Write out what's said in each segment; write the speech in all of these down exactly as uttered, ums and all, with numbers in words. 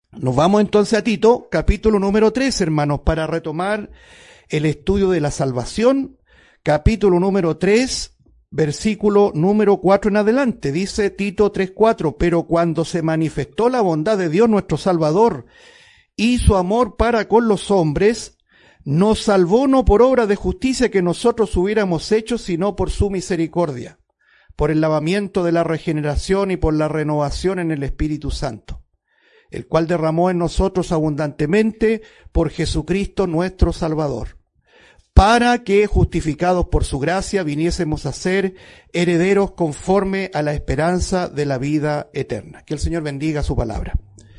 Nos vamos entonces a Tito, capítulo número tres, hermanos, para retomar el estudio de la salvación, capítulo número tres, versículo número cuatro en adelante. Dice Tito tres cuatro, pero cuando se manifestó la bondad de Dios nuestro Salvador y su amor para con los hombres, nos salvó no por obra de justicia que nosotros hubiéramos hecho, sino por su misericordia, por el lavamiento de la regeneración y por la renovación en el Espíritu Santo, el cual derramó en nosotros abundantemente por Jesucristo nuestro Salvador, para que, justificados por su gracia, viniésemos a ser herederos conforme a la esperanza de la vida eterna. Que el Señor bendiga su palabra.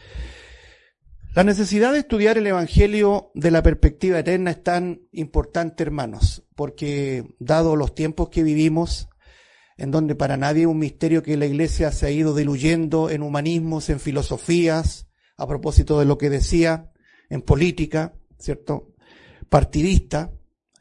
La necesidad de estudiar el Evangelio de la perspectiva eterna es tan importante, hermanos, porque dado los tiempos que vivimos, en donde para nadie es un misterio que la Iglesia se ha ido diluyendo en humanismos, en filosofías, a propósito de lo que decía, en política, ¿cierto?, partidista,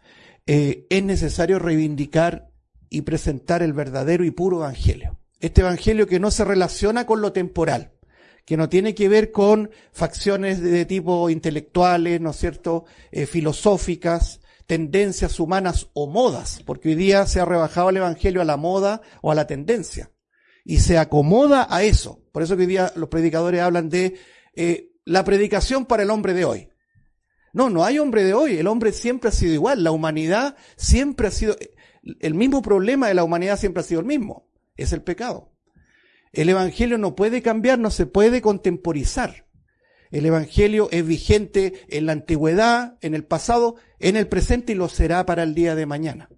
eh, es necesario reivindicar y presentar el verdadero y puro Evangelio. Este Evangelio que no se relaciona con lo temporal, que no tiene que ver con facciones de tipo intelectuales, ¿no es cierto?, eh, filosóficas, tendencias humanas o modas, porque hoy día se ha rebajado el Evangelio a la moda o a la tendencia, y se acomoda a eso. Por eso que hoy día los predicadores hablan de eh, la predicación para el hombre de hoy. No, no hay hombre de hoy, el hombre siempre ha sido igual, la humanidad siempre ha sido, el mismo problema de la humanidad siempre ha sido el mismo, es el pecado. El Evangelio no puede cambiar, no se puede contemporizar. El Evangelio es vigente en la antigüedad, en el pasado, en el presente y lo será para el día de mañana.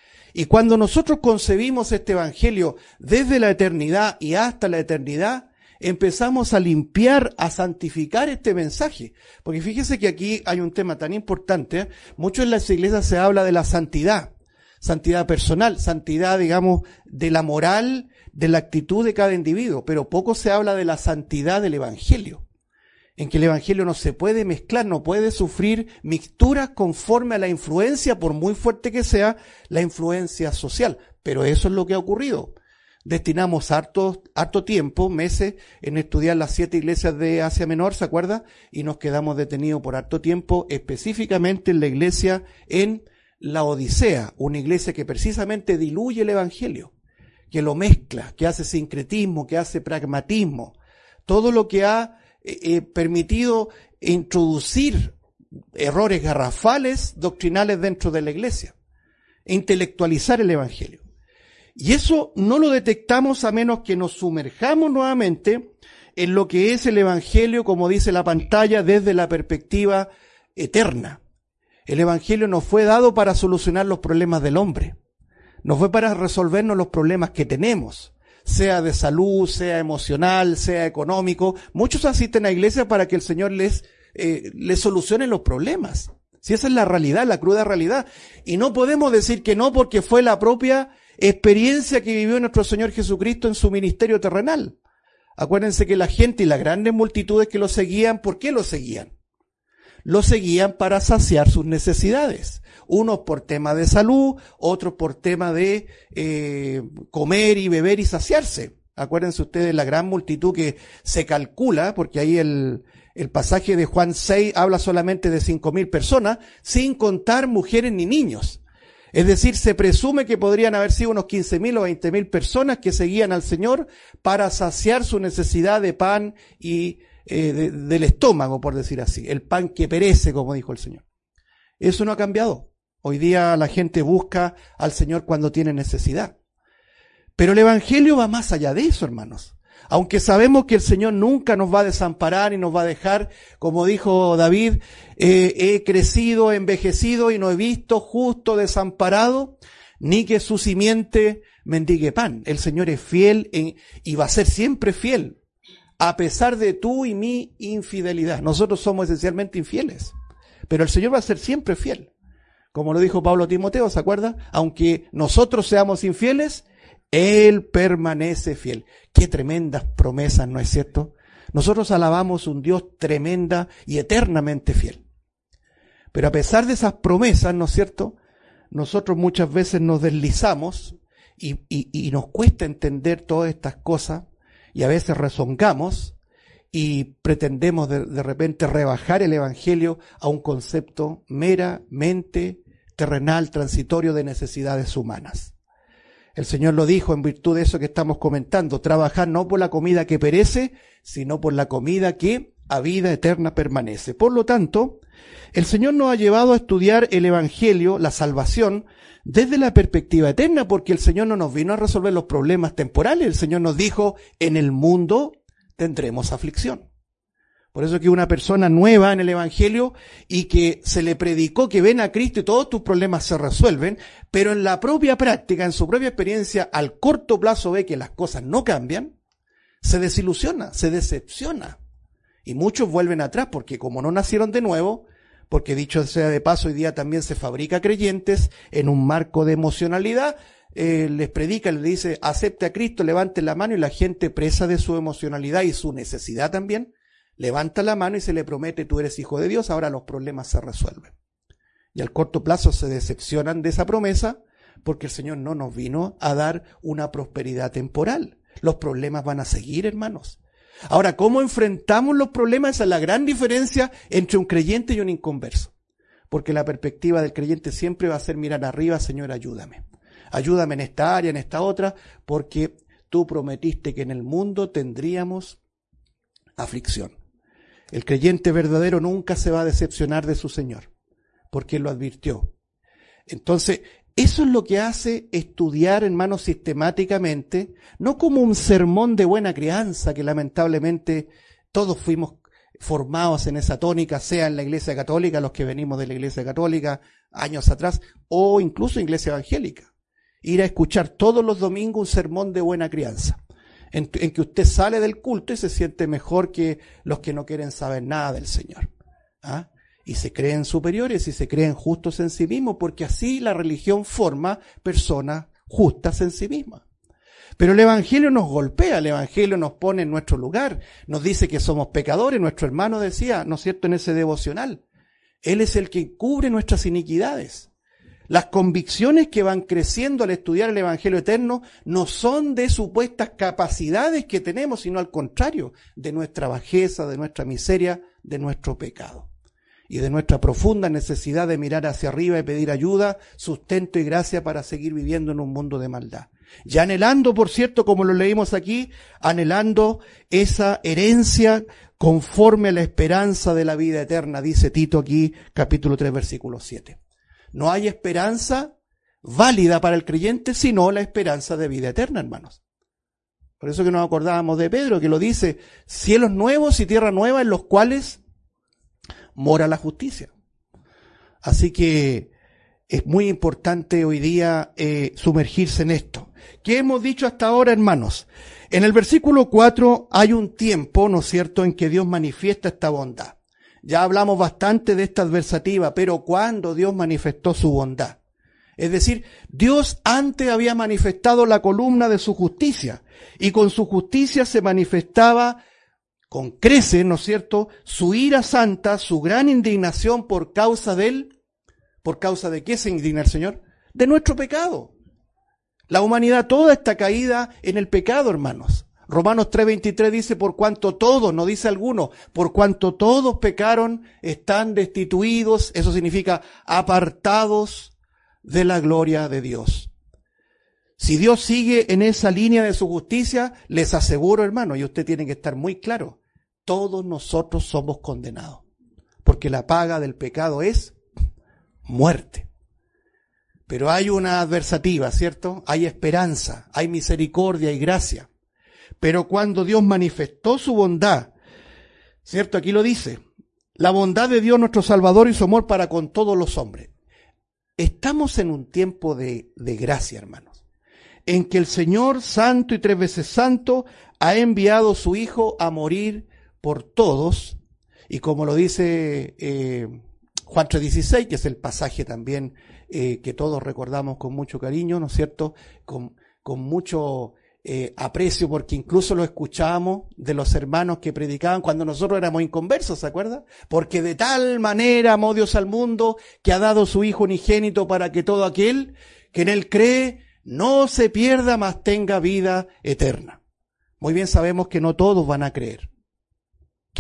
Y cuando nosotros concebimos este Evangelio desde la eternidad y hasta la eternidad, empezamos a limpiar, a santificar este mensaje. Porque fíjese que aquí hay un tema tan importante, ¿eh? Mucho en las iglesias se habla de la santidad, santidad personal, santidad, digamos, de la moral, de la actitud de cada individuo, pero poco se habla de la santidad del Evangelio, en que el Evangelio no se puede mezclar, no puede sufrir mixturas conforme a la influencia, por muy fuerte que sea, la influencia social. Pero eso es lo que ha ocurrido. Destinamos harto, harto tiempo, meses, en estudiar las siete iglesias de Asia Menor, ¿se acuerda? Y nos quedamos detenidos por harto tiempo, específicamente en la iglesia en la Odisea, una iglesia que precisamente diluye el Evangelio, que lo mezcla, que hace sincretismo, que hace pragmatismo, todo lo que ha eh, permitido introducir errores garrafales doctrinales dentro de la iglesia, intelectualizar el Evangelio. Y eso no lo detectamos a menos que nos sumerjamos nuevamente en lo que es el Evangelio, como dice la pantalla, desde la perspectiva eterna. El Evangelio nos fue dado para solucionar los problemas del hombre. No fue para resolvernos los problemas que tenemos, sea de salud, sea emocional, sea económico. Muchos asisten a iglesia para que el Señor les, eh, les solucione los problemas. Si esa es la realidad, la cruda realidad. Y no podemos decir que no porque fue la propia experiencia que vivió nuestro Señor Jesucristo en su ministerio terrenal. Acuérdense que la gente y las grandes multitudes que lo seguían, ¿por qué lo seguían? Lo seguían para saciar sus necesidades. Unos por tema de salud, otros por tema de eh, comer y beber y saciarse. Acuérdense ustedes la gran multitud que se calcula, porque ahí el, el pasaje de Juan seis habla solamente de cinco mil personas, sin contar mujeres ni niños. Es decir, se presume que podrían haber sido unos quince mil o veinte mil personas que seguían al Señor para saciar su necesidad de pan y eh, de, del estómago, por decir así. El pan que perece, como dijo el Señor. Eso no ha cambiado. Hoy día la gente busca al Señor cuando tiene necesidad. Pero el Evangelio va más allá de eso, hermanos. Aunque sabemos que el Señor nunca nos va a desamparar y nos va a dejar, como dijo David, eh, he crecido, envejecido y no he visto justo desamparado, ni que su simiente mendigue pan. El Señor es fiel en, y va a ser siempre fiel, a pesar de tu y mi infidelidad. Nosotros somos esencialmente infieles, pero el Señor va a ser siempre fiel. Como lo dijo Pablo a Timoteo, ¿se acuerda? Aunque nosotros seamos infieles, Él permanece fiel. Qué tremendas promesas, ¿no es cierto? Nosotros alabamos un Dios tremenda y eternamente fiel. Pero a pesar de esas promesas, ¿no es cierto? Nosotros muchas veces nos deslizamos y, y, y nos cuesta entender todas estas cosas y a veces rezongamos y pretendemos de, de repente rebajar el Evangelio a un concepto meramente terrenal, transitorio de necesidades humanas. El Señor lo dijo en virtud de eso que estamos comentando, trabajar no por la comida que perece, sino por la comida que a vida eterna permanece. Por lo tanto, el Señor nos ha llevado a estudiar el Evangelio, la salvación, desde la perspectiva eterna, porque el Señor no nos vino a resolver los problemas temporales. El Señor nos dijo, en el mundo tendremos aflicción. Por eso que una persona nueva en el Evangelio y que se le predicó que ven a Cristo y todos tus problemas se resuelven, pero en la propia práctica, en su propia experiencia, al corto plazo ve que las cosas no cambian, se desilusiona, se decepciona. Y muchos vuelven atrás porque como no nacieron de nuevo, porque dicho sea de paso, hoy día también se fabrica creyentes en un marco de emocionalidad, eh, les predica, les dice, acepte a Cristo, levante la mano, y la gente presa de su emocionalidad y su necesidad también, levanta la mano y se le promete, tú eres hijo de Dios, ahora los problemas se resuelven. Y al corto plazo se decepcionan de esa promesa porque el Señor no nos vino a dar una prosperidad temporal. Los problemas van a seguir, hermanos. Ahora, ¿cómo enfrentamos los problemas? Esa es la gran diferencia entre un creyente y un inconverso. Porque la perspectiva del creyente siempre va a ser mirar arriba, Señor, ayúdame. Ayúdame en esta área, en esta otra, porque tú prometiste que en el mundo tendríamos aflicción. El creyente verdadero nunca se va a decepcionar de su Señor, porque Él lo advirtió. Entonces, eso es lo que hace estudiar, hermanos, sistemáticamente, no como un sermón de buena crianza, que lamentablemente todos fuimos formados en esa tónica, sea en la Iglesia Católica, los que venimos de la Iglesia Católica años atrás, o incluso Iglesia Evangélica. Ir a escuchar todos los domingos un sermón de buena crianza, en, en que usted sale del culto y se siente mejor que los que no quieren saber nada del Señor. ¿Ah? Y se creen superiores y se creen justos en sí mismos, porque así la religión forma personas justas en sí mismas. Pero el Evangelio nos golpea, el Evangelio nos pone en nuestro lugar, nos dice que somos pecadores. Nuestro hermano decía, ¿no es cierto?, en ese devocional, Él es el que cubre nuestras iniquidades. Las convicciones que van creciendo al estudiar el Evangelio eterno no son de supuestas capacidades que tenemos, sino al contrario, de nuestra bajeza, de nuestra miseria, de nuestro pecado. Y de nuestra profunda necesidad de mirar hacia arriba y pedir ayuda, sustento y gracia para seguir viviendo en un mundo de maldad. Y anhelando, por cierto, como lo leímos aquí, anhelando esa herencia conforme a la esperanza de la vida eterna, dice Tito aquí, capítulo tres, versículo siete. No hay esperanza válida para el creyente, sino la esperanza de vida eterna, hermanos. Por eso que nos acordábamos de Pedro, que lo dice, cielos nuevos y tierra nueva en los cuales mora la justicia. Así que es muy importante hoy día eh, sumergirse en esto. ¿Qué hemos dicho hasta ahora, hermanos? En el versículo cuatro hay un tiempo, ¿no es cierto?, en que Dios manifiesta esta bondad. Ya hablamos bastante de esta adversativa, pero ¿cuándo Dios manifestó su bondad? Es decir, Dios antes había manifestado la columna de su justicia, y con su justicia se manifestaba con creces, ¿no es cierto?, su ira santa, su gran indignación por causa de él. ¿Por causa de qué se indigna el Señor? De nuestro pecado. La humanidad toda está caída en el pecado, hermanos. Romanos tres veintitrés dice, por cuanto todos, no dice alguno, por cuanto todos pecaron, están destituidos, eso significa apartados de la gloria de Dios. Si Dios sigue en esa línea de su justicia, les aseguro, hermano, y usted tiene que estar muy claro, todos nosotros somos condenados, porque la paga del pecado es muerte. Pero hay una adversativa, ¿cierto? Hay esperanza, hay misericordia y gracia. Pero cuando Dios manifestó su bondad, ¿cierto? Aquí lo dice, la bondad de Dios nuestro Salvador y su amor para con todos los hombres. Estamos en un tiempo de, de gracia, hermanos, en que el Señor, santo y tres veces santo, ha enviado a su Hijo a morir por todos, y como lo dice eh, Juan tres dieciséis, que es el pasaje también eh, que todos recordamos con mucho cariño, ¿no es cierto?, con, con mucho eh, aprecio, porque incluso lo escuchábamos de los hermanos que predicaban cuando nosotros éramos inconversos, ¿se acuerda? Porque de tal manera amó Dios al mundo que ha dado su Hijo unigénito para que todo aquel que en él cree no se pierda, mas tenga vida eterna. Muy bien sabemos que no todos van a creer.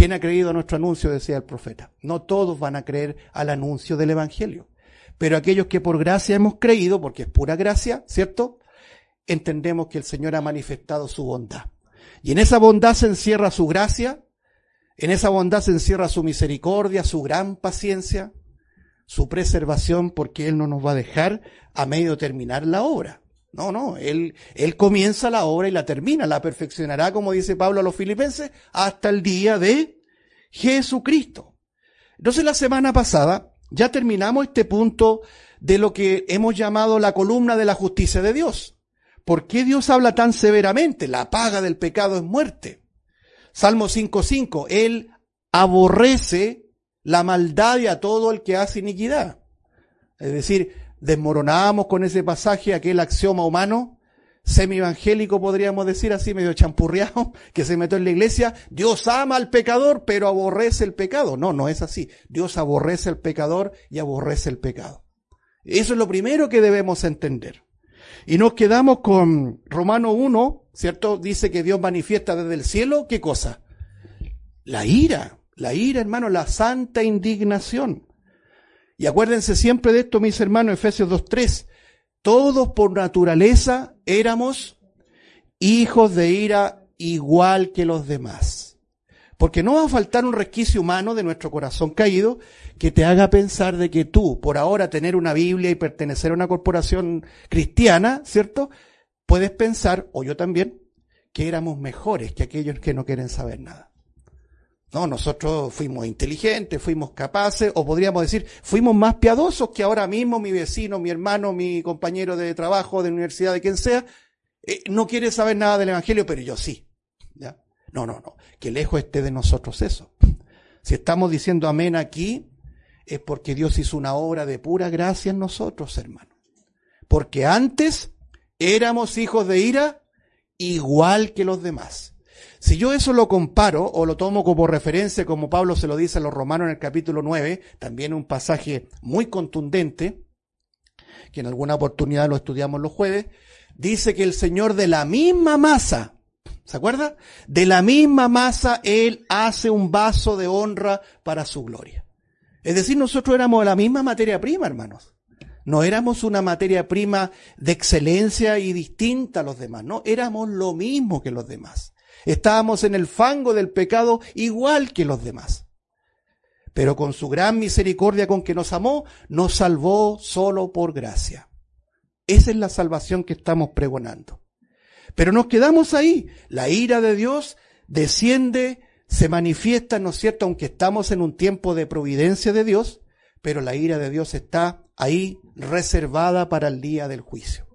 ¿Quién ha creído a nuestro anuncio?, decía el profeta. No todos van a creer al anuncio del Evangelio. Pero aquellos que por gracia hemos creído, porque es pura gracia, ¿cierto?, entendemos que el Señor ha manifestado su bondad. Y en esa bondad se encierra su gracia, en esa bondad se encierra su misericordia, su gran paciencia, su preservación, porque Él no nos va a dejar a medio terminar la obra. No, no, Él, Él comienza la obra y la termina, la perfeccionará, como dice Pablo a los Filipenses, hasta el día de Jesucristo. Entonces la semana pasada ya terminamos este punto de lo que hemos llamado la columna de la justicia de Dios. ¿Por qué Dios habla tan severamente? La paga del pecado es muerte. Salmo cinco cinco, Él aborrece la maldad y a todo el que hace iniquidad. Es decir, desmoronamos con ese pasaje aquel axioma humano, semi-evangélico podríamos decir así, medio champurreado, que se metió en la iglesia. Dios ama al pecador, pero aborrece el pecado. No, no es así. Dios aborrece al pecador y aborrece el pecado. Eso es lo primero que debemos entender. Y nos quedamos con Romanos uno, ¿cierto? Dice que Dios manifiesta desde el cielo, ¿qué cosa? La ira, la ira, hermano, la santa indignación. Y acuérdense siempre de esto, mis hermanos, Efesios dos tres. Todos por naturaleza éramos hijos de ira igual que los demás. Porque no va a faltar un resquicio humano de nuestro corazón caído que te haga pensar de que tú, por ahora tener una Biblia y pertenecer a una corporación cristiana, ¿cierto?, puedes pensar, o yo también, que éramos mejores que aquellos que no quieren saber nada. No, nosotros fuimos inteligentes, fuimos capaces, o podríamos decir, fuimos más piadosos que ahora mismo mi vecino, mi hermano, mi compañero de trabajo, de universidad, de quien sea, eh, no quiere saber nada del Evangelio, pero yo sí. ¿Ya? No, no, no, que lejos esté de nosotros eso. Si estamos diciendo amén aquí, es porque Dios hizo una obra de pura gracia en nosotros, hermano. Porque antes éramos hijos de ira igual que los demás. Si yo eso lo comparo o lo tomo como referencia, como Pablo se lo dice a los romanos en el capítulo nueve, también un pasaje muy contundente, que en alguna oportunidad lo estudiamos los jueves, dice que el Señor de la misma masa, ¿se acuerda? De la misma masa Él hace un vaso de honra para su gloria. Es decir, nosotros éramos de la misma materia prima, hermanos. No éramos una materia prima de excelencia y distinta a los demás, no, éramos lo mismo que los demás. Estábamos en el fango del pecado igual que los demás. Pero con su gran misericordia con que nos amó, nos salvó solo por gracia. Esa es la salvación que estamos pregonando. Pero nos quedamos ahí. La ira de Dios desciende, se manifiesta, ¿no es cierto?, aunque estamos en un tiempo de providencia de Dios, pero la ira de Dios está ahí reservada para el día del juicio.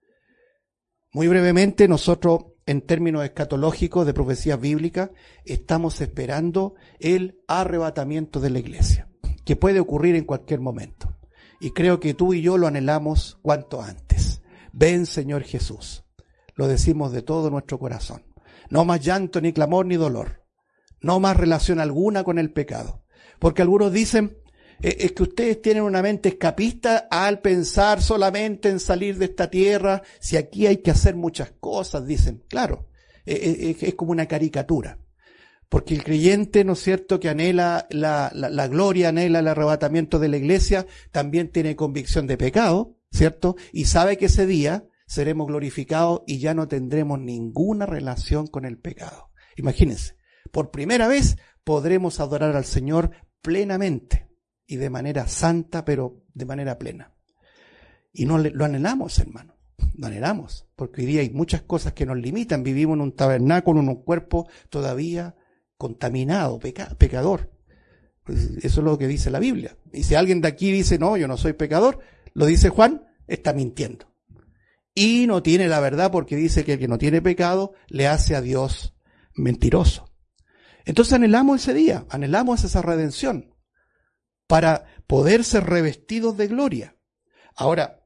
Muy brevemente, nosotros, en términos escatológicos de profecías bíblicas, estamos esperando el arrebatamiento de la iglesia, que puede ocurrir en cualquier momento. Y creo que tú y yo lo anhelamos cuanto antes. Ven, Señor Jesús. Lo decimos de todo nuestro corazón. No más llanto, ni clamor, ni dolor. No más relación alguna con el pecado. Porque algunos dicen, es que ustedes tienen una mente escapista al pensar solamente en salir de esta tierra, si aquí hay que hacer muchas cosas, dicen. Claro, es, es como una caricatura. Porque el creyente, ¿no es cierto?, que anhela la, la, la gloria, anhela el arrebatamiento de la iglesia, también tiene convicción de pecado, ¿cierto? Y sabe que ese día seremos glorificados y ya no tendremos ninguna relación con el pecado. Imagínense, por primera vez podremos adorar al Señor plenamente y de manera santa, pero de manera plena. Y no lo anhelamos, hermano, lo anhelamos, porque hoy día hay muchas cosas que nos limitan. Vivimos en un tabernáculo, en un cuerpo todavía contaminado, peca, pecador. Pues eso es lo que dice la Biblia. Y si alguien de aquí dice, no, yo no soy pecador, lo dice Juan, está mintiendo. Y no tiene la verdad, porque dice que el que no tiene pecado le hace a Dios mentiroso. Entonces anhelamos ese día, anhelamos esa redención para poder ser revestidos de gloria. Ahora,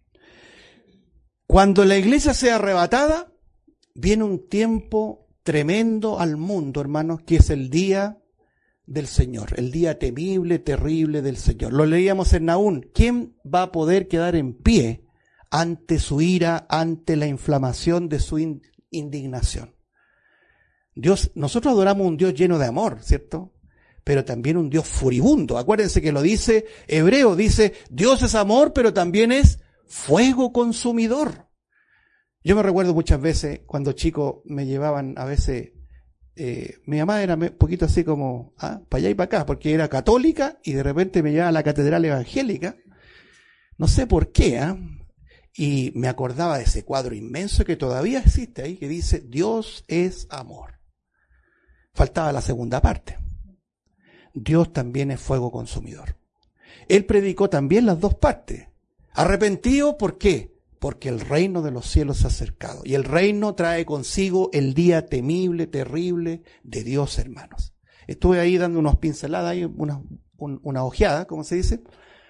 cuando la iglesia sea arrebatada, viene un tiempo tremendo al mundo, hermanos, que es el día del Señor, el día temible, terrible del Señor. Lo leíamos en Nahum. ¿Quién va a poder quedar en pie ante su ira, ante la inflamación de su indignación? Dios, nosotros adoramos un Dios lleno de amor, ¿cierto? Pero también un Dios furibundo. Acuérdense que lo dice Hebreo, dice, Dios es amor, pero también es fuego consumidor. Yo me recuerdo muchas veces, cuando chico me llevaban a veces, eh, mi mamá era un poquito así como, ah, para allá y para acá, porque era católica y de repente me llevaba a la catedral evangélica, no sé por qué, ¿ah? Y me acordaba de ese cuadro inmenso que todavía existe ahí, que dice, Dios es amor. Faltaba la segunda parte. Dios también es fuego consumidor. Él predicó también las dos partes. Arrepentido, ¿por qué? Porque el reino de los cielos se ha acercado. Y el reino trae consigo el día temible, terrible de Dios, hermanos. Estuve ahí dando unas pinceladas, ahí una, un, una ojeada, ¿cómo se dice?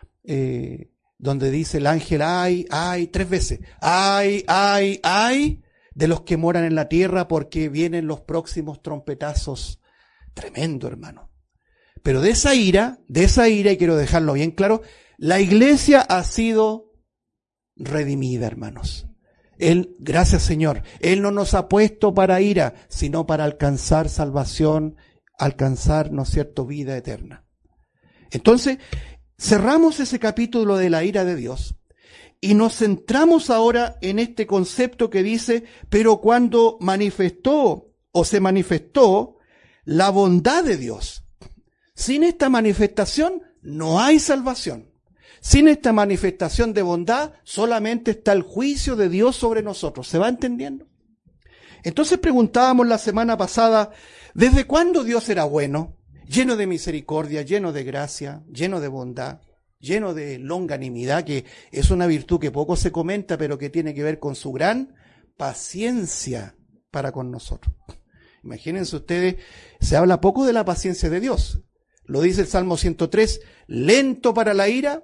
Eh, donde dice el ángel, ay, ay, tres veces. Ay, ay, ay, de los que moran en la tierra, porque vienen los próximos trompetazos. Tremendo, hermano. Pero de esa ira, de esa ira, y quiero dejarlo bien claro, la iglesia ha sido redimida, hermanos. Él, gracias Señor, Él no nos ha puesto para ira, sino para alcanzar salvación, alcanzar, ¿no es cierto?, vida eterna. Entonces, cerramos ese capítulo de la ira de Dios y nos centramos ahora en este concepto que dice, pero cuando manifestó o se manifestó la bondad de Dios. Sin esta manifestación no hay salvación. Sin esta manifestación de bondad solamente está el juicio de Dios sobre nosotros. ¿Se va entendiendo? Entonces preguntábamos la semana pasada, ¿desde cuándo Dios era bueno? Lleno de misericordia, lleno de gracia, lleno de bondad, lleno de longanimidad, que es una virtud que poco se comenta, pero que tiene que ver con su gran paciencia para con nosotros. Imagínense ustedes, se habla poco de la paciencia de Dios. Lo dice el Salmo ciento tres, lento para la ira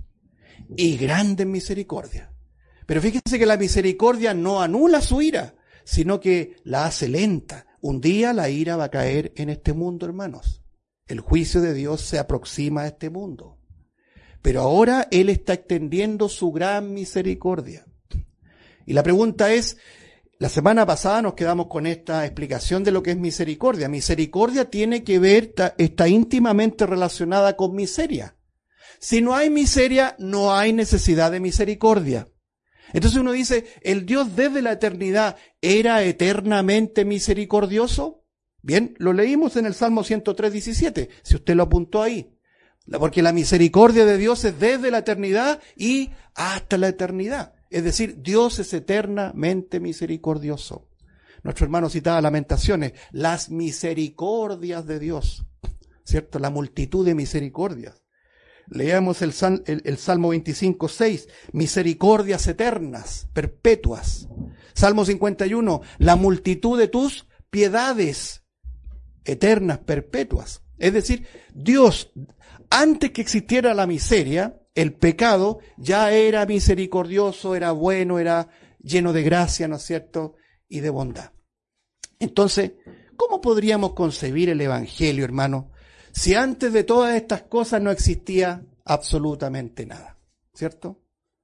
y grande en misericordia. Pero fíjense que la misericordia no anula su ira, sino que la hace lenta. Un día la ira va a caer en este mundo, hermanos. El juicio de Dios se aproxima a este mundo. Pero ahora Él está extendiendo su gran misericordia. Y la pregunta es, la semana pasada nos quedamos con esta explicación de lo que es misericordia. Misericordia tiene que ver, está íntimamente relacionada con miseria. Si no hay miseria, no hay necesidad de misericordia. Entonces uno dice, ¿el Dios desde la eternidad era eternamente misericordioso? Bien, lo leímos en el Salmo ciento tres, diecisiete, si usted lo apuntó ahí. Porque la misericordia de Dios es desde la eternidad y hasta la eternidad. Es decir, Dios es eternamente misericordioso. Nuestro hermano citaba Lamentaciones, las misericordias de Dios, ¿cierto? La multitud de misericordias. Leamos el, el, el Salmo veinticinco, seis, misericordias eternas, perpetuas. Salmo cincuenta y uno, la multitud de tus piedades eternas, perpetuas. Es decir, Dios, antes que existiera la miseria, el pecado ya era misericordioso, era bueno, era lleno de gracia, ¿no es cierto?, y de bondad. Entonces, ¿cómo podríamos concebir el Evangelio, hermano, si antes de todas estas cosas no existía absolutamente nada? ¿Cierto?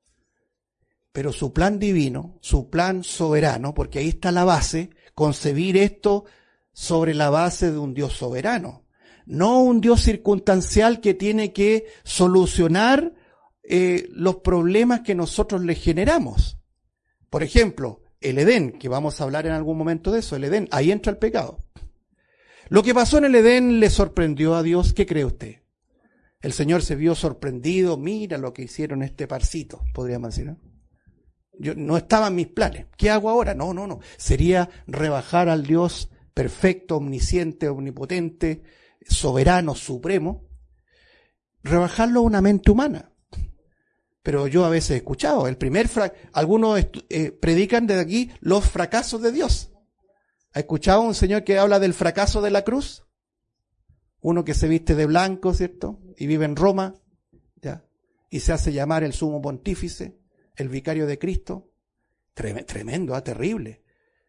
Pero su plan divino, su plan soberano, porque ahí está la base, concebir esto sobre la base de un Dios soberano, no un Dios circunstancial que tiene que solucionar Eh, los problemas que nosotros le generamos. Por ejemplo, el Edén, que vamos a hablar en algún momento de eso, el Edén, ahí entra el pecado. Lo que pasó en el Edén le sorprendió a Dios. ¿Qué cree usted? El Señor se vio sorprendido, mira lo que hicieron este parcito, podríamos decir, ¿no? Yo, no estaba en mis planes. ¿Qué hago ahora? No, no, no. Sería rebajar al Dios perfecto, omnisciente, omnipotente, soberano, supremo, rebajarlo a una mente humana. Pero yo a veces he escuchado, el primer fra- algunos eh, predican desde aquí los fracasos de Dios. ¿Ha escuchado un señor que habla del fracaso de la cruz? Uno que se viste de blanco, ¿cierto? Y vive en Roma, ¿ya? Y se hace llamar el sumo pontífice, el vicario de Cristo. Trem- tremendo, ¿eh? Terrible.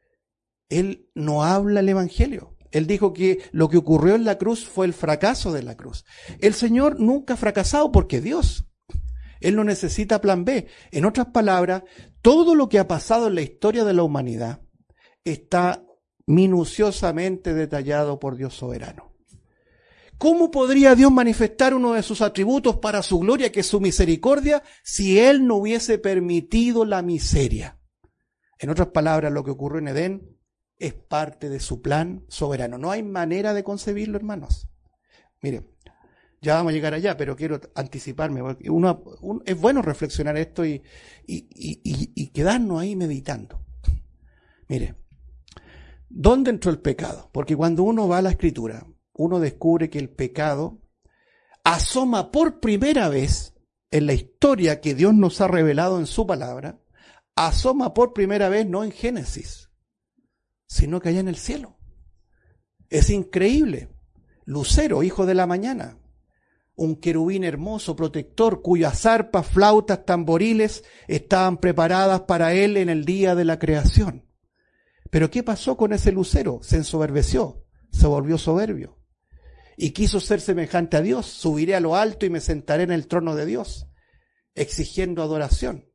Él no habla el evangelio. Él dijo que lo que ocurrió en la cruz fue el fracaso de la cruz. El Señor nunca ha fracasado porque Dios. Él no necesita plan B. En otras palabras, todo lo que ha pasado en la historia de la humanidad está minuciosamente detallado por Dios soberano. ¿Cómo podría Dios manifestar uno de sus atributos para su gloria, que es su misericordia, si Él no hubiese permitido la miseria? En otras palabras, lo que ocurrió en Edén es parte de su plan soberano. No hay manera de concebirlo, hermanos. Miren, ya vamos a llegar allá, pero quiero anticiparme, porque uno, uno, es bueno reflexionar esto y, y, y, y, y quedarnos ahí meditando. Mire, ¿dónde entró el pecado? Porque cuando uno va a la Escritura, uno descubre que el pecado asoma por primera vez en la historia que Dios nos ha revelado en su palabra, asoma por primera vez no en Génesis, sino que allá en el cielo. Es increíble. Lucero, hijo de la mañana, un querubín hermoso, protector, cuyas arpas, flautas, tamboriles estaban preparadas para él en el día de la creación. Pero ¿qué pasó con ese lucero? Se ensoberbeció, se volvió soberbio y quiso ser semejante a Dios. Subiré a lo alto y me sentaré en el trono de Dios, exigiendo adoración.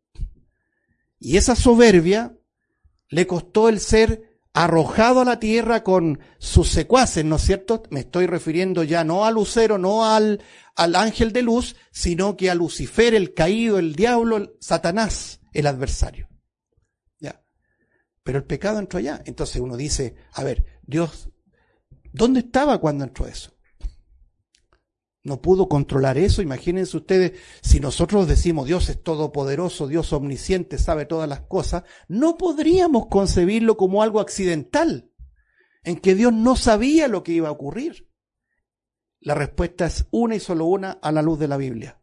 Y esa soberbia le costó el ser arrojado a la tierra con sus secuaces, ¿no es cierto? Me estoy refiriendo ya no a Lucero, no al, al ángel de luz, sino que a Lucifer, el caído, el diablo, el Satanás, el adversario. Ya. Pero el pecado entró allá. Entonces uno dice, a ver, Dios, ¿dónde estaba cuando entró eso? No pudo controlar eso. Imagínense ustedes, si nosotros decimos Dios es todopoderoso, Dios omnisciente, sabe todas las cosas, no podríamos concebirlo como algo accidental, en que Dios no sabía lo que iba a ocurrir. La respuesta es una y solo una a la luz de la Biblia.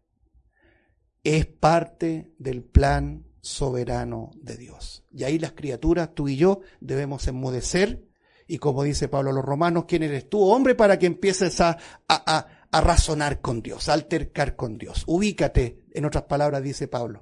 Es parte del plan soberano de Dios. Y ahí las criaturas, tú y yo, debemos enmudecer. Y como dice Pablo a los romanos, ¿quién eres tú, hombre, para que empieces a, a, a, a razonar con Dios, a altercar con Dios? Ubícate, en otras palabras dice Pablo.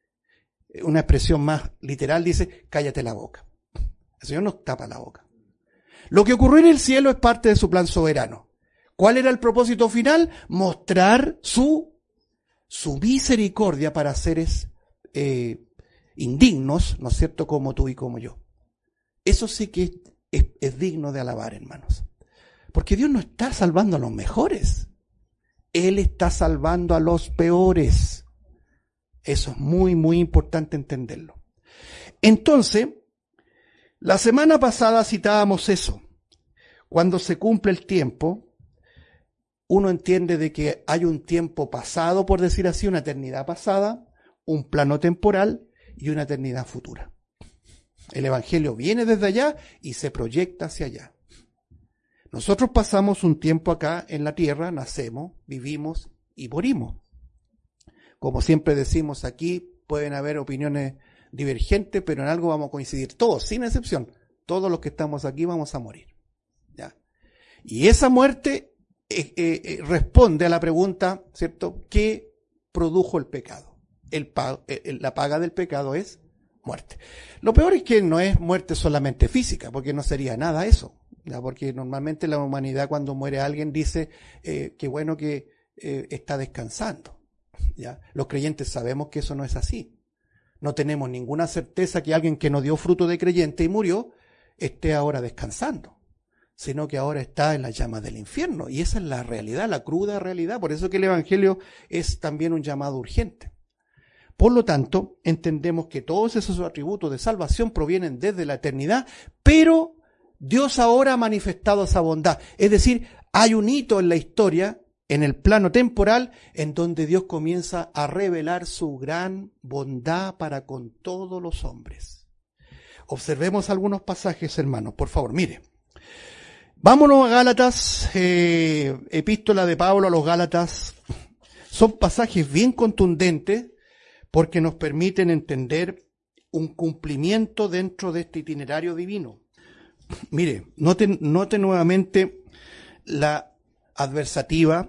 Una expresión más literal dice, cállate la boca. El Señor nos tapa la boca. Lo que ocurrió en el cielo es parte de su plan soberano. ¿Cuál era el propósito final? Mostrar su, su misericordia para seres eh, indignos, ¿no es cierto?, como tú y como yo. Eso sí que es Es, es digno de alabar, hermanos. Porque Dios no está salvando a los mejores. Él está salvando a los peores. Eso es muy, muy importante entenderlo. Entonces, la semana pasada citábamos eso. Cuando se cumple el tiempo, uno entiende de que hay un tiempo pasado, por decir así, una eternidad pasada, un plano temporal y una eternidad futura. El Evangelio viene desde allá y se proyecta hacia allá. Nosotros pasamos un tiempo acá en la tierra, nacemos, vivimos y morimos. Como siempre decimos aquí, pueden haber opiniones divergentes, pero en algo vamos a coincidir todos, sin excepción. Todos los que estamos aquí vamos a morir. ¿Ya? Y esa muerte eh, eh, responde a la pregunta, ¿cierto?, ¿qué produjo el pecado? El pa- eh, la paga del pecado es muerte. Lo peor es que no es muerte solamente física, porque no sería nada eso, ¿ya? Porque normalmente la humanidad cuando muere alguien dice eh, que bueno que eh, está descansando, ¿ya? Los creyentes sabemos que eso no es así. No tenemos ninguna certeza que alguien que no dio fruto de creyente y murió esté ahora descansando, sino que ahora está en las llamas del infierno. Y esa es la realidad, la cruda realidad. Por eso que el Evangelio es también un llamado urgente. Por lo tanto, entendemos que todos esos atributos de salvación provienen desde la eternidad, pero Dios ahora ha manifestado esa bondad. Es decir, hay un hito en la historia, en el plano temporal, en donde Dios comienza a revelar su gran bondad para con todos los hombres. Observemos algunos pasajes, hermanos, por favor, mire. Vámonos a Gálatas, eh, epístola de Pablo a los Gálatas. Son pasajes bien contundentes, porque nos permiten entender un cumplimiento dentro de este itinerario divino. Mire, note, note nuevamente la adversativa,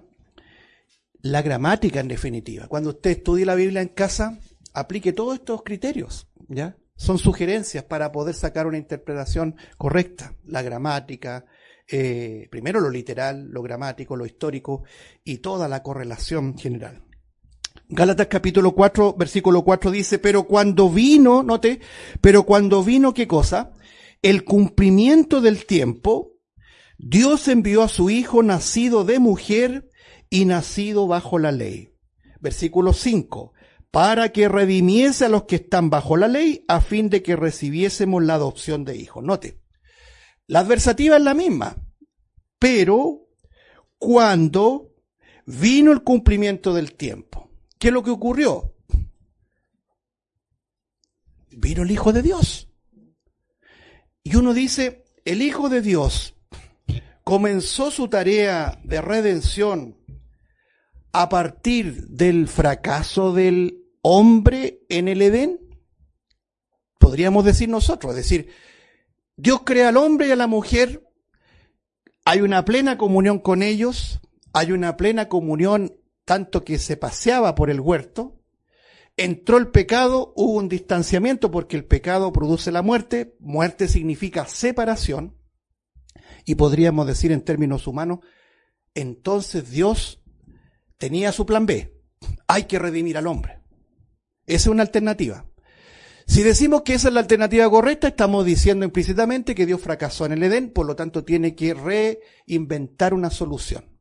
la gramática en definitiva. Cuando usted estudie la Biblia en casa, aplique todos estos criterios, ¿ya? Son sugerencias para poder sacar una interpretación correcta. La gramática, eh, primero lo literal, lo gramático, lo histórico y toda la correlación general. Gálatas capítulo cuatro, versículo cuatro dice, pero cuando vino, note, pero cuando vino, ¿qué cosa? el cumplimiento del tiempo, Dios envió a su Hijo nacido de mujer y nacido bajo la ley. Versículo cinco. Para que redimiese a los que están bajo la ley, a fin de que recibiésemos la adopción de hijos. Note, la adversativa es la misma, pero cuando vino el cumplimiento del tiempo, ¿qué es lo que ocurrió? Vino el Hijo de Dios. Y uno dice, el Hijo de Dios comenzó su tarea de redención a partir del fracaso del hombre en el Edén. Podríamos decir nosotros, es decir, Dios crea al hombre y a la mujer, hay una plena comunión con ellos, hay una plena comunión tanto que se paseaba por el huerto, entró el pecado, hubo un distanciamiento porque el pecado produce la muerte, muerte significa separación, y podríamos decir en términos humanos, entonces Dios tenía su plan B, hay que redimir al hombre. Esa es una alternativa. Si decimos que esa es la alternativa correcta, estamos diciendo implícitamente que Dios fracasó en el Edén, por lo tanto tiene que reinventar una solución.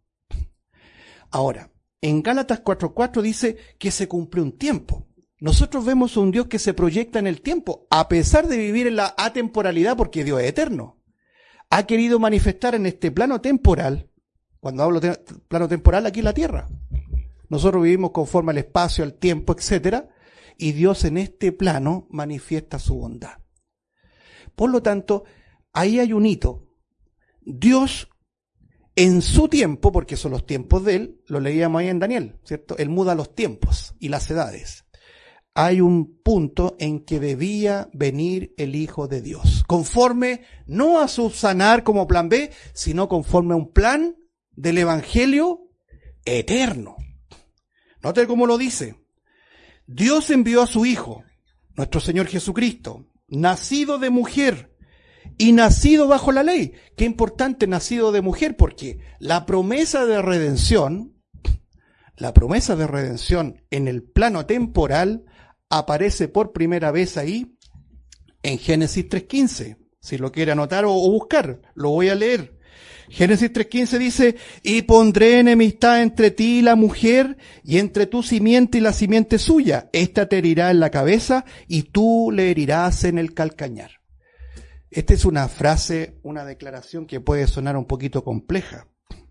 Ahora, en Gálatas cuatro cuatro dice que se cumple un tiempo. Nosotros vemos un Dios que se proyecta en el tiempo, a pesar de vivir en la atemporalidad, porque Dios es eterno. Ha querido manifestar en este plano temporal, cuando hablo de plano temporal, aquí en la tierra. Nosotros vivimos conforme al espacio, al tiempo, etcétera, y Dios en este plano manifiesta su bondad. Por lo tanto, ahí hay un hito. Dios, en su tiempo, porque son los tiempos de Él, lo leíamos ahí en Daniel, ¿cierto? Él muda los tiempos y las edades. Hay un punto en que debía venir el Hijo de Dios, conforme no a subsanar como plan B, sino conforme a un plan del Evangelio eterno. Note cómo lo dice. Dios envió a su Hijo, nuestro Señor Jesucristo, nacido de mujer y nacido bajo la ley. Qué importante, nacido de mujer, porque la promesa de redención, la promesa de redención en el plano temporal aparece por primera vez ahí en Génesis tres quince. Si lo quiere anotar o, o buscar, lo voy a leer. Génesis tres quince dice, y pondré enemistad entre ti y la mujer, y entre tu simiente y la simiente suya. Esta te herirá en la cabeza, y tú le herirás en el calcañar. Esta es una frase, una declaración que puede sonar un poquito compleja.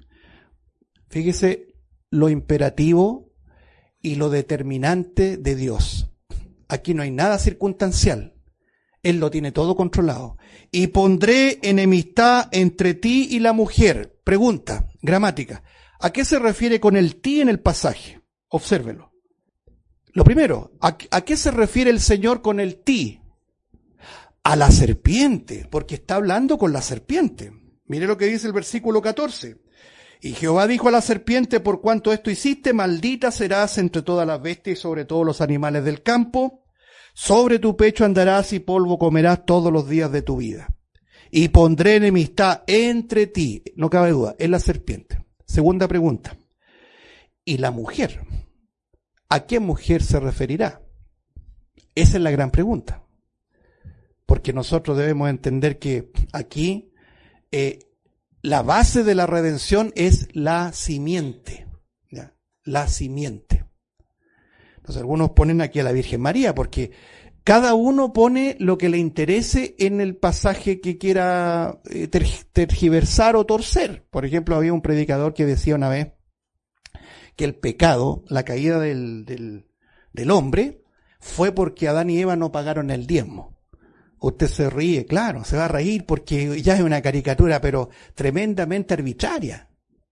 Fíjese lo imperativo y lo determinante de Dios. Aquí no hay nada circunstancial. Él lo tiene todo controlado. Y pondré enemistad entre ti y la mujer. Pregunta, gramática. ¿A qué se refiere con el ti en el pasaje? Obsérvelo. Lo primero, ¿a, a qué se refiere el Señor con el ti? A la serpiente, porque está hablando con la serpiente. Mire lo que dice el versículo catorce. Y Jehová dijo a la serpiente, por cuanto esto hiciste, maldita serás entre todas las bestias y sobre todos los animales del campo. Sobre tu pecho andarás y polvo comerás todos los días de tu vida. Y pondré enemistad entre ti, no cabe duda, es la serpiente. Segunda pregunta. ¿Y la mujer? ¿A qué mujer se referirá? Esa es la gran pregunta. Porque nosotros debemos entender que aquí eh, la base de la redención es la simiente. ¿Ya? La simiente. Entonces algunos ponen aquí a la Virgen María, porque cada uno pone lo que le interese en el pasaje que quiera eh, ter- tergiversar o torcer. Por ejemplo, había un predicador que decía una vez que el pecado, la caída del, del, del hombre, fue porque Adán y Eva no pagaron el diezmo. Usted se ríe, claro, se va a reír porque ya es una caricatura, pero tremendamente arbitraria.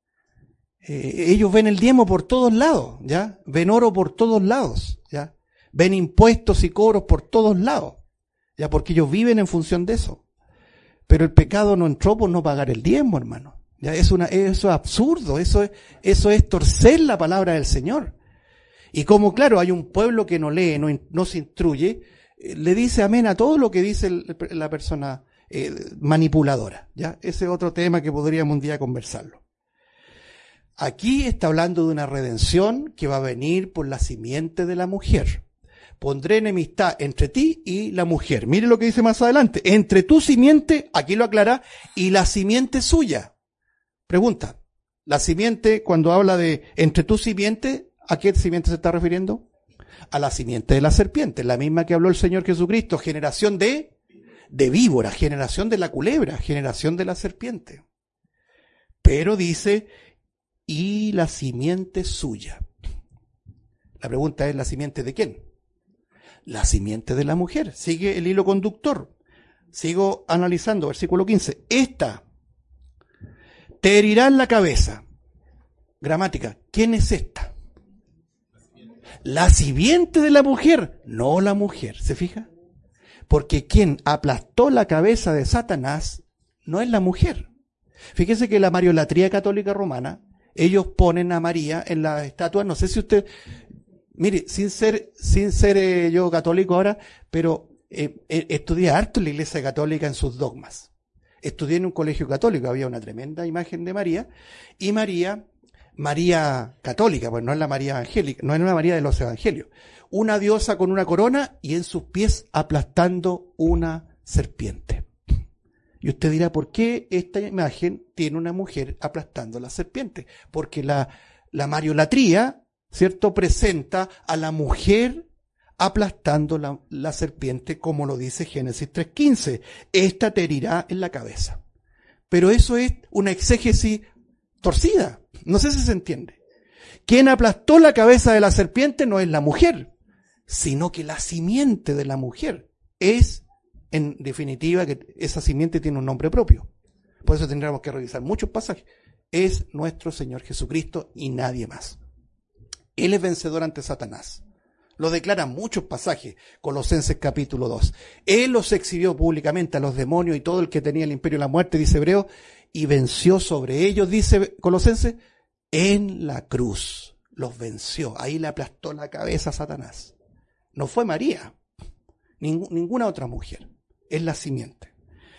Eh, ellos ven el diezmo por todos lados, ¿ya? Ven oro por todos lados, ¿ya? Ven impuestos y cobros por todos lados, ¿ya? Porque ellos viven en función de eso. Pero el pecado no entró por no pagar el diezmo, hermano. ¿Ya? Es una, eso es absurdo, eso es, eso es torcer la palabra del Señor. Y como, claro, hay un pueblo que no lee, no, no se instruye, eh, le dice amén a todo lo que dice el, la persona eh, manipuladora, ¿ya? Ese es otro tema que podríamos un día conversarlo. Aquí está hablando de una redención que va a venir por la simiente de la mujer. pondré enemistad entre ti y la mujer. Mire lo que dice más adelante. Entre tu simiente, aquí lo aclara, y la simiente suya. Pregunta, la simiente, cuando habla de entre tu simiente, ¿a qué simiente se está refiriendo? A la simiente de la serpiente, la misma que habló el Señor Jesucristo, generación de, de víbora, generación de la culebra, generación de la serpiente. Pero dice, y la simiente suya. La pregunta es, ¿la simiente de quién? La simiente de la mujer. Sigue el hilo conductor. Sigo analizando, versículo quince. Esta te herirá en la cabeza. Gramática, ¿quién es esta? La simiente de la mujer, no la mujer, ¿se fija? Porque quien aplastó la cabeza de Satanás no es la mujer. Fíjese que la mariolatría católica romana, ellos ponen a María en las estatuas, no sé si usted, mire, sin ser, sin ser eh, yo católico ahora, pero eh, eh, estudié harto en la Iglesia Católica en sus dogmas. Estudié en un colegio católico, había una tremenda imagen de María, y María, María católica, pues no es la María evangélica, no es la María de los evangelios, una diosa con una corona y en sus pies aplastando una serpiente. Y usted dirá, ¿por qué esta imagen tiene una mujer aplastando la serpiente? Porque la, la mariolatría, ¿cierto?, presenta a la mujer aplastando la, la serpiente, como lo dice Génesis tres quince. Esta te herirá en la cabeza. Pero eso es una exégesis torcida. No sé si se entiende. Quien aplastó la cabeza de la serpiente no es la mujer, sino que la simiente de la mujer es, en definitiva, que esa simiente tiene un nombre propio. Por eso tendríamos que revisar muchos pasajes. Es nuestro Señor Jesucristo y nadie más. Él es vencedor ante Satanás. Lo declaran muchos pasajes. Colosenses capítulo dos. Él los exhibió públicamente a los demonios y todo el que tenía el imperio de la muerte, dice Hebreo, y venció sobre ellos, dice Colosenses, en la cruz. Los venció. Ahí le aplastó la cabeza a Satanás. No fue María, ning- ninguna otra mujer. Es la simiente.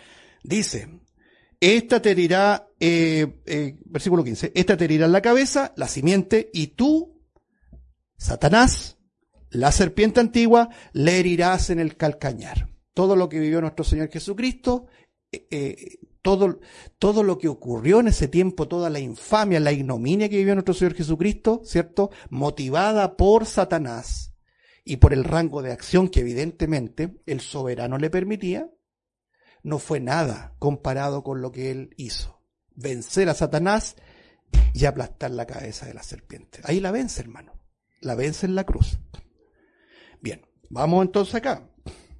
Dice, esta te herirá, eh, eh, versículo quince, esta te herirá en la cabeza, la simiente, y tú, Satanás, la serpiente antigua, le herirás en el calcañar. Todo lo que vivió nuestro Señor Jesucristo, eh, eh, todo, todo lo que ocurrió en ese tiempo, toda la infamia, la ignominia que vivió nuestro Señor Jesucristo, ¿cierto?, motivada por Satanás, y por el rango de acción que evidentemente el soberano le permitía, no fue nada comparado con lo que él hizo. Vencer a Satanás y aplastar la cabeza de la serpiente. Ahí la vence, hermano. La vence en la cruz. Bien, vamos entonces acá.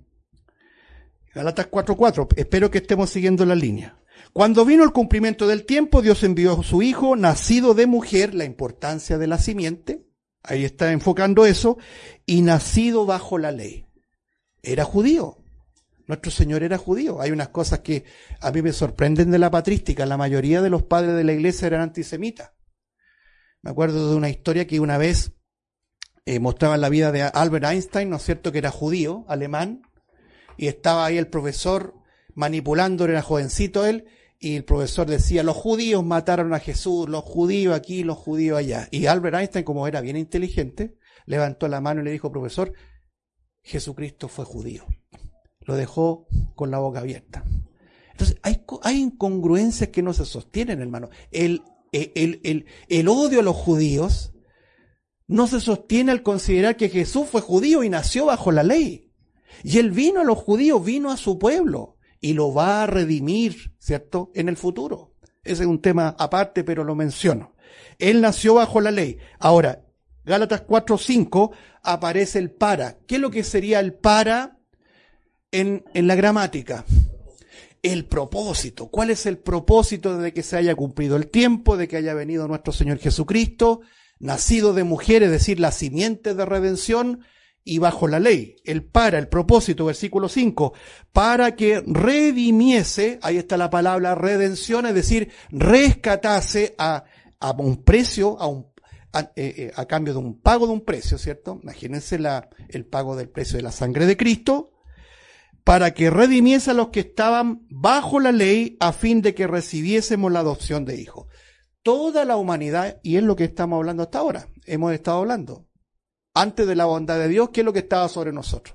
Gálatas cuatro cuatro. Espero que estemos siguiendo la línea. Cuando vino el cumplimiento del tiempo, Dios envió a su Hijo, nacido de mujer, la importancia de la simiente. Ahí está enfocando eso, y nacido bajo la ley. Era judío. Nuestro Señor era judío. Hay unas cosas que a mí me sorprenden de la patrística. La mayoría de los padres de la iglesia eran antisemitas. Me acuerdo de una historia que una vez eh, mostraban la vida de Albert Einstein, ¿no es cierto?, que era judío, alemán, y estaba ahí el profesor manipulando, era jovencito él, y el profesor decía, los judíos mataron a Jesús, los judíos aquí, los judíos allá. Y Albert Einstein, como era bien inteligente, levantó la mano y le dijo, profesor, Jesucristo fue judío. Lo dejó con la boca abierta. Entonces, hay, hay incongruencias que no se sostienen, hermano. El, el, el, el, el odio a los judíos no se sostiene al considerar que Jesús fue judío y nació bajo la ley. Y él vino a los judíos, vino a su pueblo. Y lo va a redimir, ¿cierto?, en el futuro. Ese es un tema aparte, pero lo menciono. Él nació bajo la ley. Ahora, Gálatas cuatro cinco, aparece el para. ¿Qué es lo que sería el para en, en la gramática? El propósito. ¿Cuál es el propósito de que se haya cumplido el tiempo, de que haya venido nuestro Señor Jesucristo, nacido de mujer, es decir, la simiente de redención, y bajo la ley? El para, el propósito, versículo cinco, para que redimiese, ahí está la palabra redención, es decir, rescatase a, a un precio, a, un, a, eh, a cambio de un pago de un precio, ¿cierto? Imagínense la, el pago del precio de la sangre de Cristo, para que redimiese a los que estaban bajo la ley, a fin de que recibiésemos la adopción de hijos. Toda la humanidad, y es lo que estamos hablando hasta ahora, hemos estado hablando, Antes de la bondad de Dios, ¿qué es lo que estaba sobre nosotros?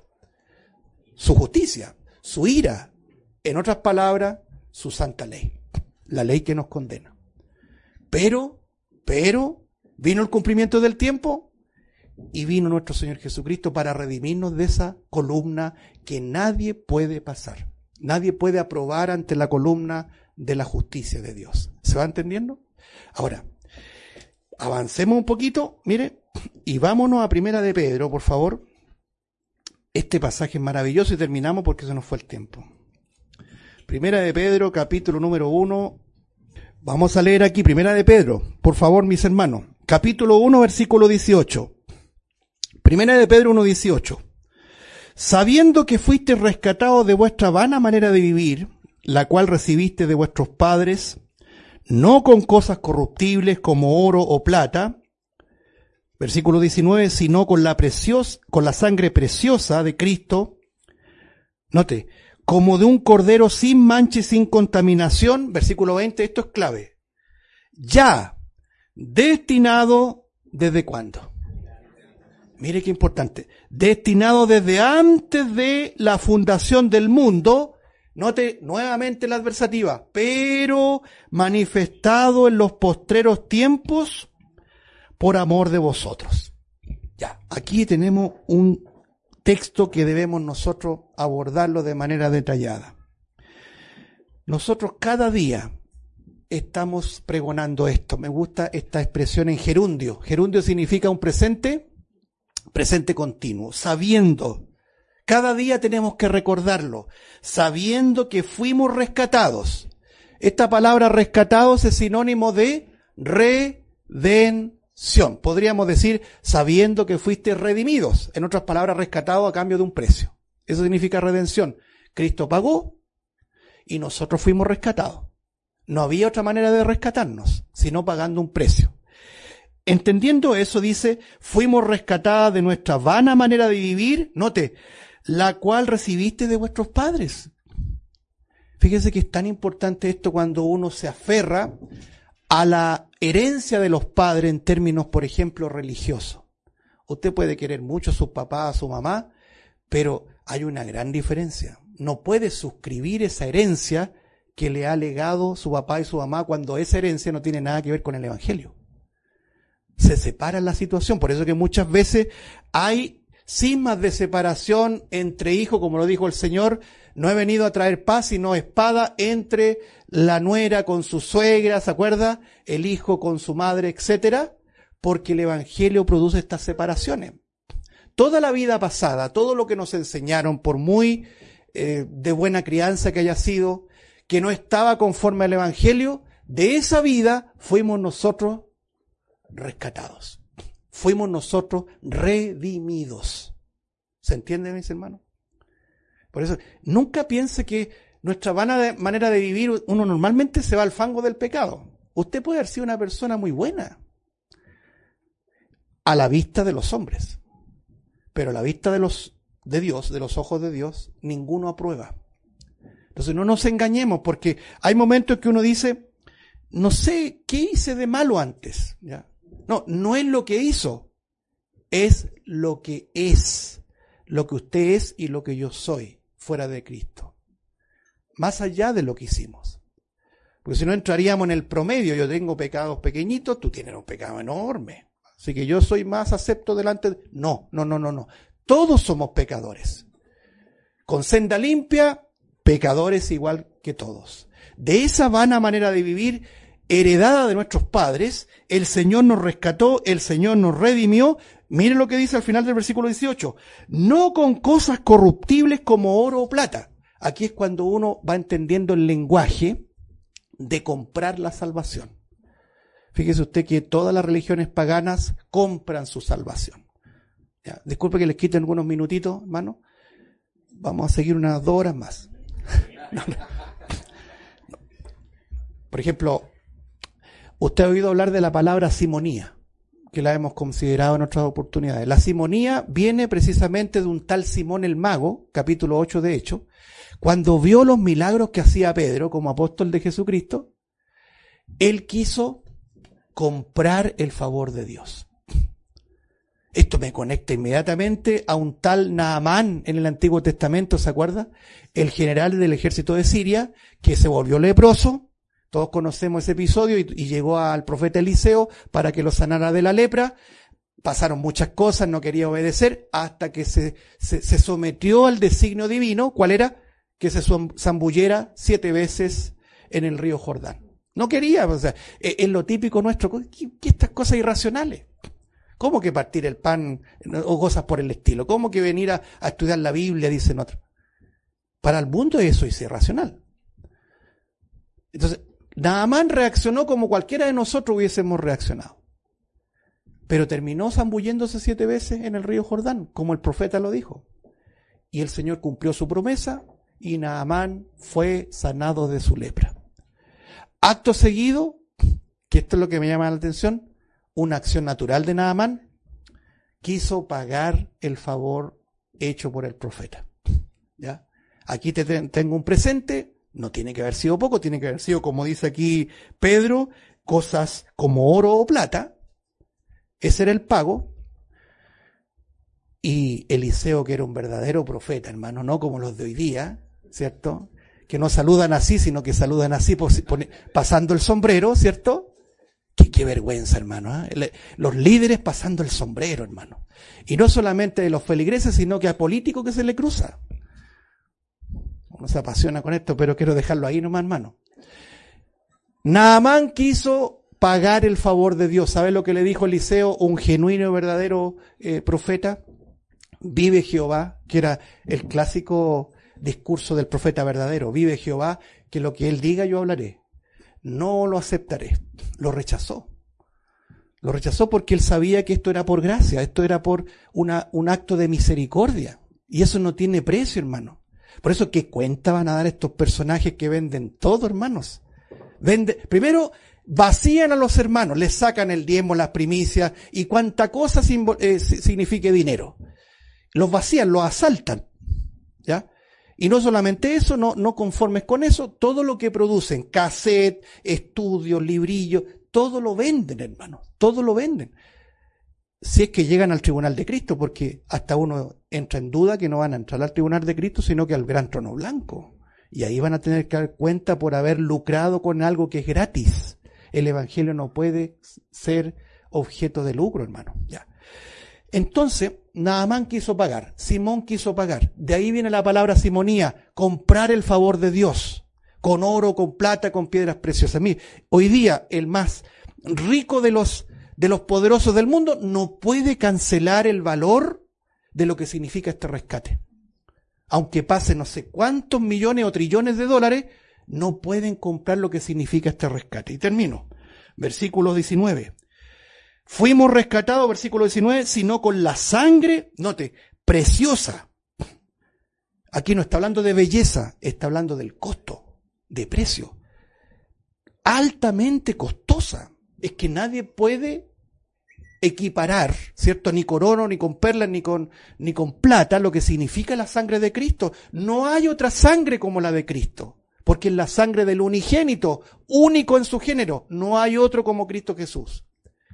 Su justicia, su ira. En otras palabras, su santa ley. La ley que nos condena. Pero, pero, vino el cumplimiento del tiempo y vino nuestro Señor Jesucristo para redimirnos de esa columna que nadie puede pasar. Nadie puede aprobar ante la columna de la justicia de Dios. ¿Se va entendiendo? Ahora, avancemos un poquito, mire, y vámonos a Primera de Pedro, por favor. Este pasaje es maravilloso y terminamos porque se nos fue el tiempo. Primera de Pedro, capítulo número uno. Vamos a leer aquí, Primera de Pedro, por favor, mis hermanos. Capítulo uno, versículo dieciocho. Primera de Pedro uno, dieciocho. Sabiendo que fuiste rescatados de vuestra vana manera de vivir, la cual recibiste de vuestros padres, no con cosas corruptibles como oro o plata, versículo diecinueve, sino con la preciosa, con la sangre preciosa de Cristo, note, como de un cordero sin mancha y sin contaminación, versículo veinte, esto es clave, ya destinado, ¿desde cuándo? Mire qué importante, destinado desde antes de la fundación del mundo, note nuevamente la adversativa, pero manifestado en los postreros tiempos por amor de vosotros. Ya, aquí tenemos un texto que debemos nosotros abordarlo de manera detallada. Nosotros cada día estamos pregonando esto. Me gusta esta expresión en gerundio. Gerundio significa un presente, presente continuo, sabiendo. Cada día tenemos que recordarlo, sabiendo que fuimos rescatados. Esta palabra rescatados es sinónimo de redención. Podríamos decir, sabiendo que fuiste redimidos. En otras palabras, rescatados a cambio de un precio. Eso significa redención. Cristo pagó y nosotros fuimos rescatados. No había otra manera de rescatarnos, sino pagando un precio. Entendiendo eso, dice, fuimos rescatadas de nuestra vana manera de vivir, note, la cual recibiste de vuestros padres. Fíjese que es tan importante esto cuando uno se aferra a la herencia de los padres en términos, por ejemplo, religiosos. Usted puede querer mucho a su papá, a su mamá, pero hay una gran diferencia. No puede suscribir esa herencia que le ha legado su papá y su mamá cuando esa herencia no tiene nada que ver con el Evangelio. Se separa la situación, por eso que muchas veces hay cismas de separación entre hijos, como lo dijo el Señor, no he venido a traer paz, sino espada entre la nuera con su suegra, ¿se acuerda? El hijo con su madre, etcétera, porque el Evangelio produce estas separaciones. Toda la vida pasada, todo lo que nos enseñaron, por muy eh, de buena crianza que haya sido, que no estaba conforme al Evangelio, de esa vida fuimos nosotros rescatados. Fuimos nosotros redimidos. ¿Se entiende, mis hermanos? Por eso, nunca piense que nuestra vana de, manera de vivir, uno normalmente se va al fango del pecado. Usted puede haber sido una persona muy buena a la vista de los hombres, pero a la vista de los de Dios, de los ojos de Dios, ninguno aprueba. Entonces no nos engañemos, porque hay momentos que uno dice, no sé qué hice de malo antes, ¿ya? No, no es lo que hizo, es lo que es, lo que usted es y lo que yo soy fuera de Cristo. Más allá de lo que hicimos. Porque si no entraríamos en el promedio, yo tengo pecados pequeñitos, tú tienes un pecado enorme. Así que yo soy más acepto delante de... No, no, no, no, no. Todos somos pecadores. Con senda limpia, pecadores igual que todos. De esa vana manera de vivir, heredada de nuestros padres, el Señor nos rescató, el Señor nos redimió. Miren lo que dice al final del versículo dieciocho. No con cosas corruptibles como oro o plata. Aquí es cuando uno va entendiendo el lenguaje de comprar la salvación. Fíjese usted que todas las religiones paganas compran su salvación. Ya, disculpe que les quite algunos minutitos, hermano. Vamos a seguir unas dos horas más. No, no. No. Por ejemplo, usted ha oído hablar de la palabra simonía, que la hemos considerado en otras oportunidades. La simonía viene precisamente de un tal Simón el Mago, capítulo ocho de Hechos, cuando vio los milagros que hacía Pedro como apóstol de Jesucristo, él quiso comprar el favor de Dios. Esto me conecta inmediatamente a un tal Naamán en el Antiguo Testamento, ¿se acuerda? El general del ejército de Siria, que se volvió leproso. Todos conocemos ese episodio y, y llegó al profeta Eliseo para que lo sanara de la lepra. Pasaron muchas cosas, no quería obedecer, hasta que se, se, se sometió al designio divino. ¿Cuál era? Que se zambullera siete veces en el río Jordán. No quería, o sea, es, es lo típico nuestro. ¿Qué, qué estas cosas irracionales? ¿Cómo que partir el pan o cosas por el estilo? ¿Cómo que venir a, a estudiar la Biblia, dicen otros? Para el mundo eso es irracional. Entonces, Naamán reaccionó como cualquiera de nosotros hubiésemos reaccionado. Pero terminó zambulléndose siete veces en el río Jordán, como el profeta lo dijo. Y el Señor cumplió su promesa y Naamán fue sanado de su lepra. Acto seguido, que esto es lo que me llama la atención, una acción natural de Naamán, quiso pagar el favor hecho por el profeta. ¿Ya? Aquí te tengo un presente, no tiene que haber sido poco, tiene que haber sido, como dice aquí Pedro, cosas como oro o plata. Ese era el pago. Y Eliseo, que era un verdadero profeta, hermano, no como los de hoy día, ¿cierto? Que no saludan así, sino que saludan así, pasando el sombrero, ¿cierto? Qué, qué vergüenza, hermano, ¿eh? Los líderes pasando el sombrero, hermano. Y no solamente de los feligreses, sino que a políticos que se le cruza. Uno se apasiona con esto, pero quiero dejarlo ahí nomás, hermano. Naamán quiso pagar el favor de Dios. ¿Sabe lo que le dijo Eliseo, un genuino y verdadero eh, profeta? Vive Jehová, que era el clásico discurso del profeta verdadero. Vive Jehová, que lo que él diga yo hablaré. No lo aceptaré. Lo rechazó. Lo rechazó porque él sabía que esto era por gracia, esto era por una, un acto de misericordia. Y eso no tiene precio, hermano. Por eso, ¿qué cuenta van a dar estos personajes que venden todo, hermanos? Vende, primero, vacían a los hermanos, les sacan el diezmo, las primicias y cuánta cosa eh, signifique dinero. Los vacían, los asaltan. ¿Ya? Y no solamente eso, no, no conformes con eso, todo lo que producen, cassette, estudios, librillos, todo lo venden, hermano, todo lo venden. Si es que llegan al tribunal de Cristo, porque hasta uno entra en duda que no van a entrar al tribunal de Cristo, sino que al gran trono blanco. Y ahí van a tener que dar cuenta por haber lucrado con algo que es gratis. El evangelio no puede ser objeto de lucro, hermano. Ya. Entonces, Naamán quiso pagar, Simón quiso pagar. De ahí viene la palabra simonía, comprar el favor de Dios, con oro, con plata, con piedras preciosas. Mire, hoy día el más rico de los, de los poderosos del mundo no puede cancelar el valor de lo que significa este rescate. Aunque pase no sé cuántos millones o trillones de dólares, no pueden comprar lo que significa este rescate. Y termino. Versículo diecinueve. Fuimos rescatados, versículo diecinueve, sino con la sangre, note, preciosa. Aquí no está hablando de belleza, está hablando del costo, de precio. Altamente costosa. Es que nadie puede equiparar, ¿cierto? Ni con oro, ni con perlas, ni con, ni con plata, lo que significa la sangre de Cristo. No hay otra sangre como la de Cristo, porque es la sangre del unigénito, único en su género. No hay otro como Cristo Jesús.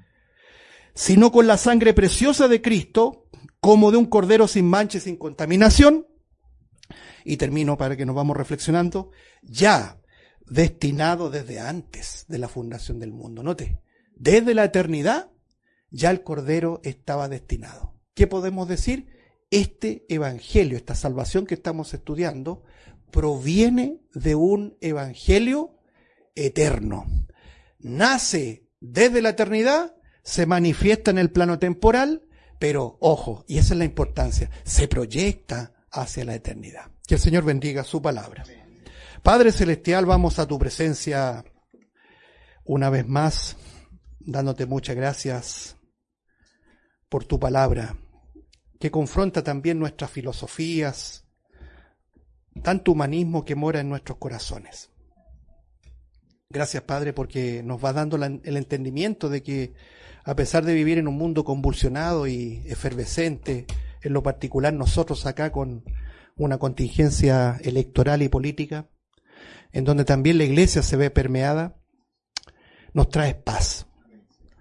Sino con la sangre preciosa de Cristo, como de un cordero sin mancha y sin contaminación. Y termino para que nos vamos reflexionando, ya destinado desde antes de la fundación del mundo. Note, desde la eternidad, ya el cordero estaba destinado. ¿Qué podemos decir? Este evangelio, esta salvación que estamos estudiando, proviene de un evangelio eterno. Nace desde la eternidad, se manifiesta en el plano temporal, pero ojo, y esa es la importancia, se proyecta hacia la eternidad. Que el Señor bendiga su palabra. Padre Celestial, vamos a tu presencia una vez más, dándote muchas gracias por tu palabra, que confronta también nuestras filosofías, tanto humanismo que mora en nuestros corazones. Gracias, Padre, porque nos va dando la, el entendimiento de que a pesar de vivir en un mundo convulsionado y efervescente, en lo particular nosotros acá con una contingencia electoral y política, en donde también la iglesia se ve permeada, nos traes paz.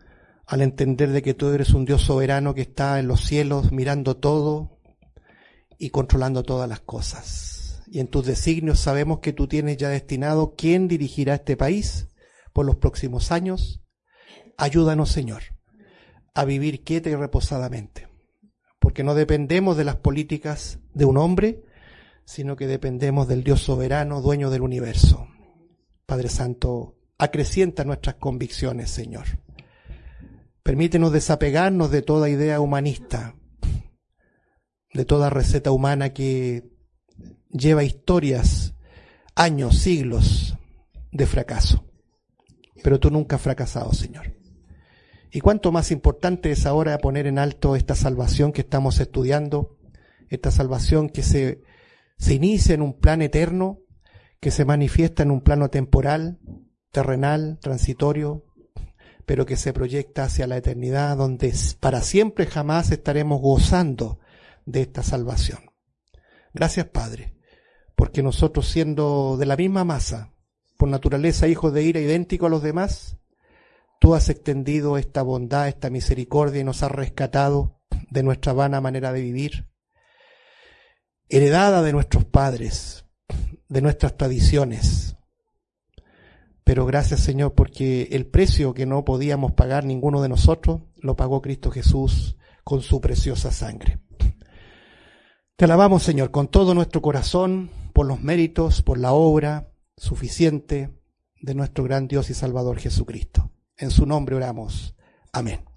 al entender de que tú eres un Dios soberano que está en los cielos mirando todo y controlando todas las cosas. Y en tus designios sabemos que tú tienes ya destinado quién dirigirá este país por los próximos años. Ayúdanos, Señor, a vivir quieta y reposadamente, porque no dependemos de las políticas de un hombre, sino que dependemos del Dios soberano, dueño del universo. Padre Santo, acrecienta nuestras convicciones, Señor. Permítenos desapegarnos de toda idea humanista, de toda receta humana que lleva historias, años, siglos de fracaso. Pero tú nunca has fracasado, Señor. Y cuánto más importante es ahora poner en alto esta salvación que estamos estudiando, esta salvación que se, se inicia en un plan eterno, que se manifiesta en un plano temporal, terrenal, transitorio, pero que se proyecta hacia la eternidad, donde para siempre jamás estaremos gozando de esta salvación. Gracias, Padre, porque nosotros, siendo de la misma masa, por naturaleza hijos de ira, idénticos a los demás, tú has extendido esta bondad, esta misericordia y nos has rescatado de nuestra vana manera de vivir, heredada de nuestros padres, de nuestras tradiciones. Pero gracias, Señor, porque el precio que no podíamos pagar ninguno de nosotros, lo pagó Cristo Jesús con su preciosa sangre. Te alabamos, Señor, con todo nuestro corazón, por los méritos, por la obra suficiente de nuestro gran Dios y Salvador Jesucristo. En su nombre oramos. Amén.